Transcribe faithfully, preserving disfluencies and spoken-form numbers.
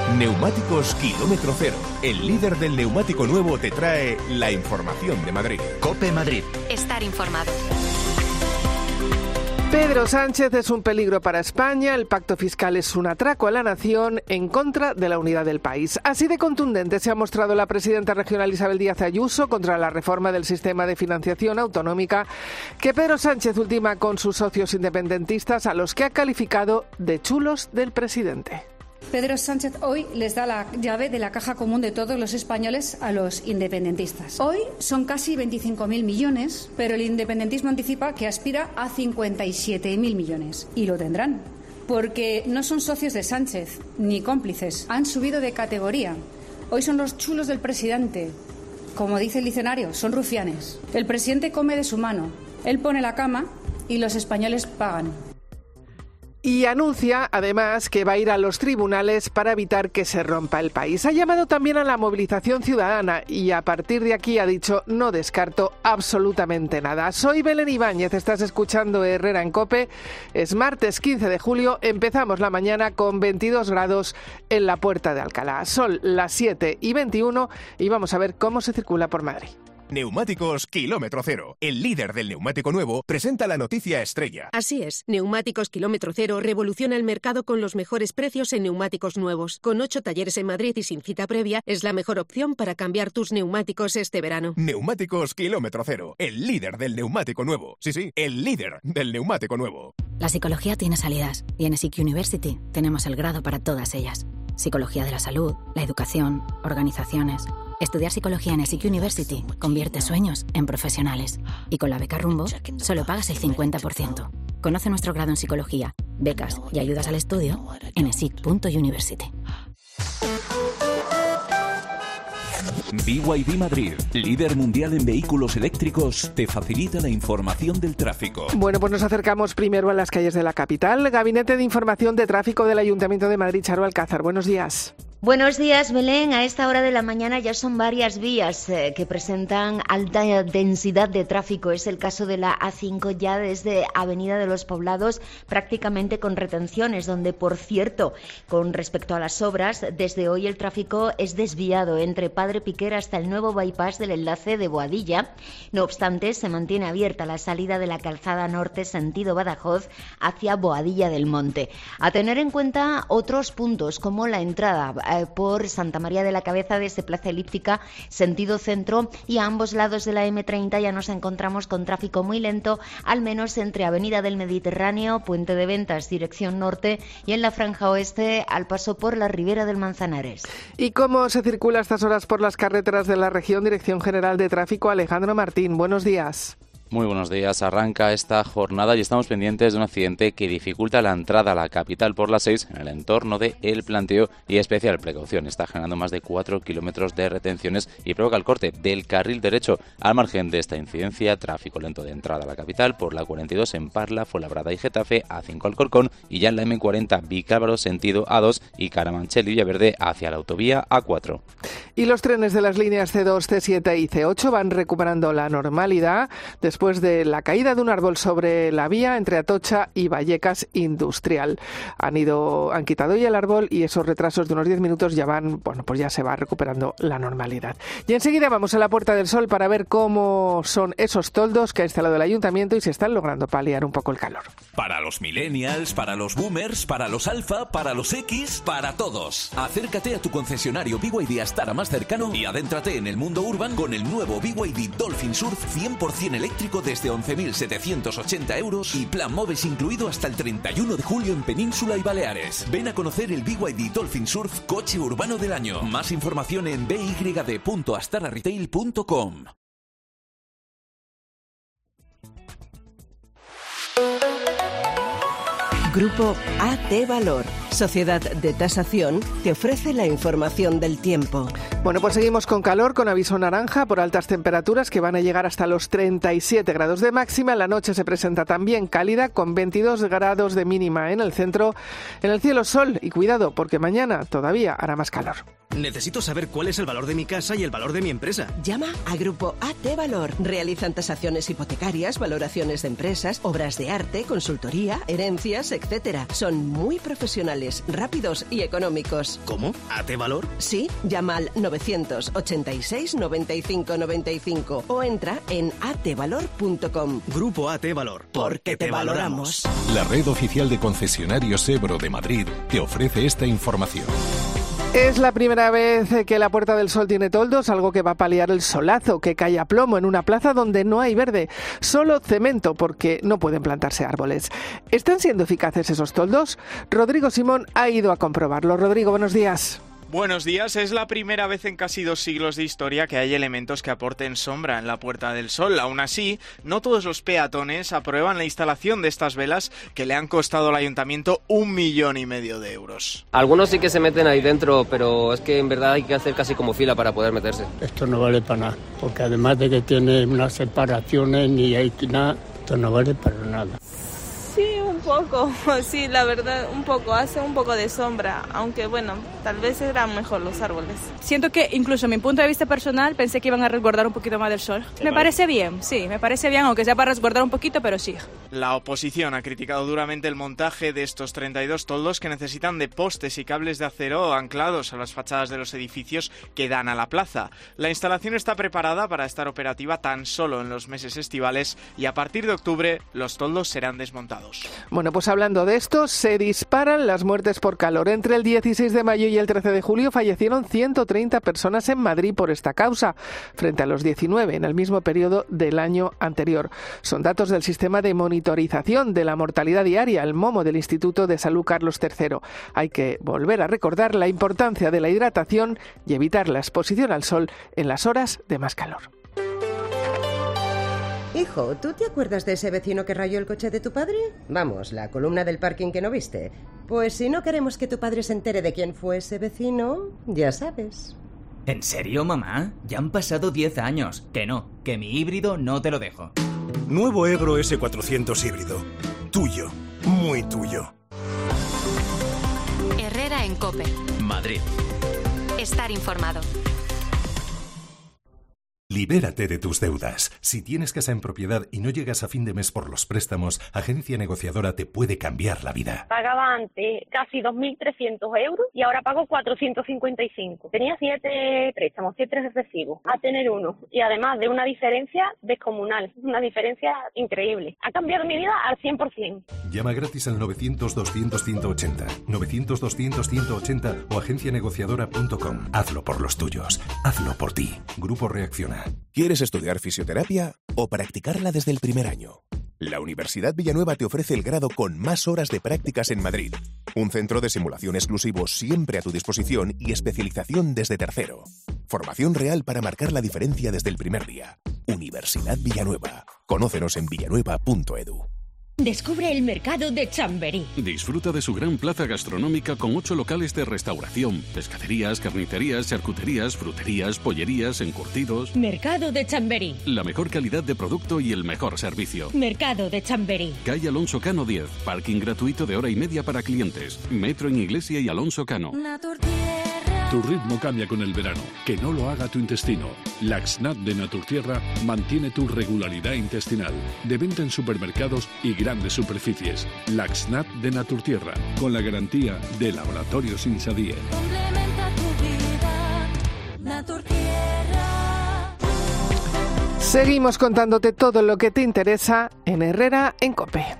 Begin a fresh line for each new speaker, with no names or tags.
Neumáticos Kilómetro Cero, el líder del neumático nuevo, te trae la información de Madrid.
COPE Madrid.
Estar informado.
Pedro Sánchez es un peligro para España, el pacto fiscal es un atraco a la nación en contra de la unidad del país. Así de contundente se ha mostrado la presidenta regional Isabel Díaz Ayuso contra la reforma del sistema de financiación autonómica que Pedro Sánchez ultima con sus socios independentistas, a los que ha calificado de chulos del presidente.
Pedro Sánchez hoy les da la llave de la caja común de todos los españoles a los independentistas. Hoy son casi veinticinco mil millones, pero el independentismo anticipa que aspira a cincuenta y siete mil millones. Y lo tendrán, porque no son socios de Sánchez ni cómplices. Han subido de categoría. Hoy son los chulos del presidente. Como dice el diccionario, son rufianes. El presidente come de su mano. Él pone la cama y los españoles pagan.
Y anuncia, además, que va a ir a los tribunales para evitar que se rompa el país. Ha llamado también a la movilización ciudadana y a partir de aquí ha dicho: no descarto absolutamente nada. Soy Belén Ibáñez, estás escuchando Herrera en COPE. Es martes quince de julio, empezamos la mañana con veintidós grados en la Puerta de Alcalá. Son las siete y veintiuno y vamos a ver cómo se circula por Madrid.
Neumáticos Kilómetro Cero, el líder del neumático nuevo, presenta la noticia estrella.
Así es, Neumáticos Kilómetro Cero revoluciona el mercado con los mejores precios en neumáticos nuevos. Con ocho talleres en Madrid y sin cita previa, es la mejor opción para cambiar tus neumáticos este verano.
Neumáticos Kilómetro Cero, el líder del neumático nuevo. Sí, sí, el líder del neumático nuevo.
La psicología tiene salidas y en ESIC University tenemos el grado para todas ellas. Psicología de la salud, la educación, organizaciones. Estudiar psicología en ESIC University convierte sueños en profesionales. Y con la beca Rumbo, solo pagas el cincuenta por ciento. Conoce nuestro grado en psicología, becas y ayudas al estudio en esic punto university.
B Y D Madrid, líder mundial en vehículos eléctricos, te facilita la información del tráfico.
Bueno, pues nos acercamos primero a las calles de la capital. Gabinete de Información de Tráfico del Ayuntamiento de Madrid, Charo Alcázar. Buenos días.
Buenos días, Belén. A esta hora de la mañana ya son varias vías eh, que presentan alta densidad de tráfico. Es el caso de la A cinco ya desde Avenida de los Poblados, prácticamente con retenciones, donde, por cierto, con respecto a las obras, desde hoy el tráfico es desviado entre Padre Piquer hasta el nuevo bypass del enlace de Boadilla. No obstante, se mantiene abierta la salida de la calzada norte sentido Badajoz hacia Boadilla del Monte. A tener en cuenta otros puntos, como la entrada por Santa María de la Cabeza desde Plaza Elíptica, sentido centro, y a ambos lados de la eme treinta ya nos encontramos con tráfico muy lento, al menos entre Avenida del Mediterráneo, Puente de Ventas, dirección norte, y en la franja oeste al paso por la Ribera del Manzanares.
¿Y cómo se circula a estas horas por las carreteras de la región? Dirección General de Tráfico, Alejandro Martín. Buenos días.
Muy buenos días. Arranca esta jornada y estamos pendientes de un accidente que dificulta la entrada a la capital por la seis en el entorno de El Planteo, y especial precaución. Está generando más de cuatro kilómetros de retenciones y provoca el corte del carril derecho. Al margen de esta incidencia, tráfico lento de entrada a la capital por la cuarenta y dos en Parla, Fuenlabrada y Getafe, A cinco Alcorcón, y ya en la eme cuarenta Vicálvaro sentido A dos y Carabanchel y Villaverde hacia la autovía A cuatro.
Y los trenes de las líneas ce dos, ce siete y ce ocho van recuperando la normalidad después después de la caída de un árbol sobre la vía entre Atocha y Vallecas Industrial. Han ido, han quitado ya el árbol y esos retrasos de unos diez minutos ya van, bueno, pues ya se va recuperando la normalidad. Y enseguida vamos a la Puerta del Sol para ver cómo son esos toldos que ha instalado el ayuntamiento y se están logrando paliar un poco el calor.
Para los millennials, para los boomers, para los alfa, para los X, para todos. Acércate a tu concesionario B Y D Astara más cercano y adéntrate en el mundo urban con el nuevo B Y D Dolphin Surf cien por ciento eléctrico desde once mil setecientos ochenta euros y plan MOVES incluido hasta el treinta y uno de julio en Península y Baleares. Ven a conocer el B Y D Dolphin Surf Coche Urbano del Año. Más información en b y d punto astara retail punto com.
Grupo A T Valor, sociedad de tasación, te ofrece la información del tiempo.
Bueno, pues seguimos con calor, con aviso naranja por altas temperaturas que van a llegar hasta los treinta y siete grados de máxima. La noche se presenta también cálida con veintidós grados de mínima en el centro. En el cielo sol y cuidado porque mañana todavía hará más calor.
Necesito saber cuál es el valor de mi casa y el valor de mi empresa.
Llama a Grupo A T Valor. Realizan tasaciones hipotecarias, valoraciones de empresas, obras de arte, consultoría, herencias, etcétera. Son muy profesionales, rápidos y económicos.
¿Cómo? ¿A T Valor?
Sí, llama al novecientos ochenta y seis noventa y cinco noventa y cinco o entra en a t valor punto com.
Grupo A T Valor. Porque te valoramos.
La red oficial de concesionarios Ebro de Madrid te ofrece esta información.
Es la primera vez que la Puerta del Sol tiene toldos, algo que va a paliar el solazo que cae a plomo en una plaza donde no hay verde, solo cemento porque no pueden plantarse árboles. ¿Están siendo eficaces esos toldos? Rodrigo Simón ha ido a comprobarlo. Rodrigo, buenos días.
Buenos días, es la primera vez en casi dos siglos de historia que hay elementos que aporten sombra en la Puerta del Sol. Aún así, no todos los peatones aprueban la instalación de estas velas que le han costado al ayuntamiento un millón y medio de euros.
Algunos sí que se meten ahí dentro, pero es que en verdad hay que hacer casi como fila para poder meterse.
Esto no vale para nada, porque además de que tiene unas separaciones ni hay nada, esto no vale para nada.
Sí, un poco, sí, la verdad, un poco, hace un poco de sombra, aunque bueno, tal vez eran mejor los árboles.
Siento que incluso en mi punto de vista personal pensé que iban a resguardar un poquito más del sol. Me parece bien, sí, me parece bien, aunque sea para resguardar un poquito, pero sí.
La oposición ha criticado duramente el montaje de estos treinta y dos toldos que necesitan de postes y cables de acero anclados a las fachadas de los edificios que dan a la plaza. La instalación está preparada para estar operativa tan solo en los meses estivales y a partir de octubre los toldos serán desmontados.
Bueno, pues hablando de esto, se disparan las muertes por calor. Entre el dieciséis de mayo y el trece de julio fallecieron ciento treinta personas en Madrid por esta causa, frente a los diecinueve en el mismo periodo del año anterior. Son datos del sistema de monitorización de la mortalidad diaria, el MOMO del Instituto de Salud Carlos tercero. Hay que volver a recordar la importancia de la hidratación y evitar la exposición al sol en las horas de más calor.
Hijo, ¿tú te acuerdas de ese vecino que rayó el coche de tu padre? Vamos, la columna del parking que no viste. Pues si no queremos que tu padre se entere de quién fue ese vecino, ya sabes.
¿En serio, mamá? Ya han pasado diez años. Que no, que mi híbrido no te lo dejo.
Nuevo Ebro ese cuatrocientos híbrido. Tuyo, muy tuyo.
Herrera en COPE.
Madrid.
Estar informado.
Libérate de tus deudas. Si tienes casa en propiedad y no llegas a fin de mes por los préstamos, Agencia Negociadora te puede cambiar la vida.
Pagaba antes casi dos mil trescientos euros y ahora pago cuatrocientos cincuenta y cinco. Tenía siete préstamos, siete recibos, a tener uno. Y además de una diferencia descomunal, una diferencia increíble. Ha cambiado mi vida al cien por ciento.
Llama gratis al novecientos doscientos ciento ochenta, novecientos doscientos ciento ochenta o agencia negociadora punto com. Hazlo por los tuyos. Hazlo por ti. Grupo Reacciona.
¿Quieres estudiar fisioterapia o practicarla desde el primer año? La Universidad Villanueva te ofrece el grado con más horas de prácticas en Madrid. Un centro de simulación exclusivo siempre a tu disposición y especialización desde tercero. Formación real para marcar la diferencia desde el primer día. Universidad Villanueva. Conócenos en villanueva punto edu.
Descubre el mercado de Chamberí.
Disfruta de su gran plaza gastronómica con ocho locales de restauración, pescaderías, carnicerías, charcuterías, fruterías, pollerías, encurtidos.
Mercado de Chamberí.
La mejor calidad de producto y el mejor servicio.
Mercado de Chamberí.
Calle Alonso Cano diez. Parking gratuito de hora y media para clientes. Metro en Iglesia y Alonso Cano.
Tu ritmo cambia con el verano. Que no lo haga tu intestino. Laxnat de Naturtierra mantiene tu regularidad intestinal. De venta en supermercados y grandes superficies. Laxnat de Naturtierra. Con la garantía de Laboratorios Insadie.
Complementa tu vida. Naturtierra.
Seguimos contándote todo lo que te interesa en Herrera en COPE.